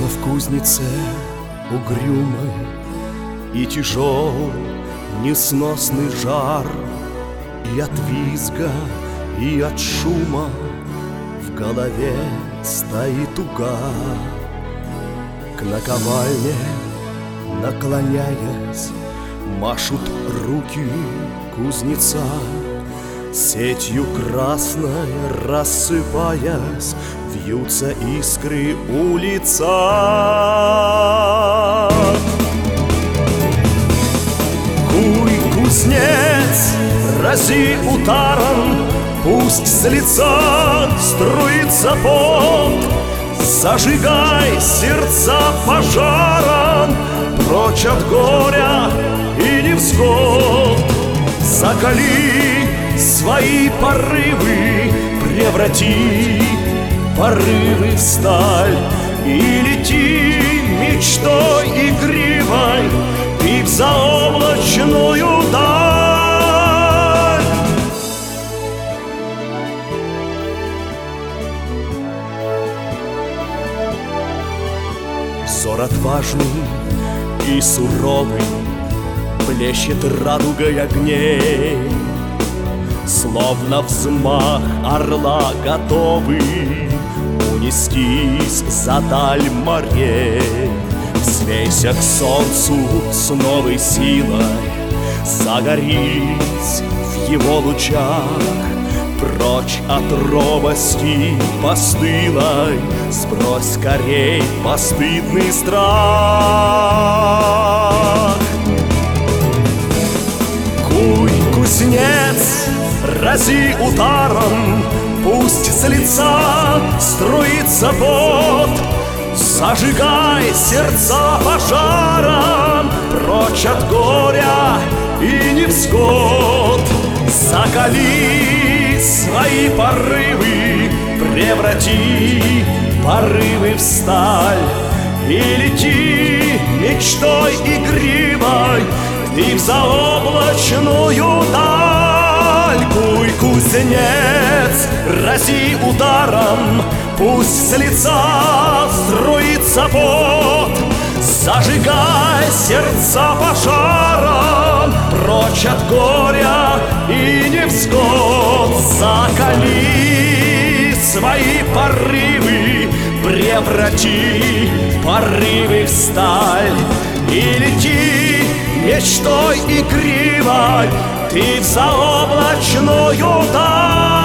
в кузнице угрюмой, и тяжел несносный жар, и от визга, и от шума в голове стоит угар. К наковальне, наклоняясь, машут руки кузнеца, сетью красной рассыпаясь, вьются искры у лица. Куй, кузнец, рази утаром, пусть с лица струится пот. Зажигай сердца пожаром, прочь от горя и невзгод. Закали свои порывы, преврати порывы в сталь, и лети мечтой игривой ты в заоблачную даль. Взор отважный и суровый блещет радугой огней, словно взмах орла готовый унестись за даль морей. Взвейся к солнцу с новой силой, загорись в его лучах, прочь от робости постылой, сбрось скорей постыдный страх. Куй, кузнец, рази ударом, пусть с лица струится пот. Зажигай сердца пожаром, прочь от горя и невзгод. Закали свои порывы, преврати порывы в сталь, и лети мечтой игривой ты в заоблачную даль. Куй, кузнец, рази ударом, пусть с лица струится пот. Зажигай сердца пожаром, прочь от горя и невзгод. Закали свои порывы, преврати порывы в сталь, и лети мечтой игривой ты в заоблачную даль.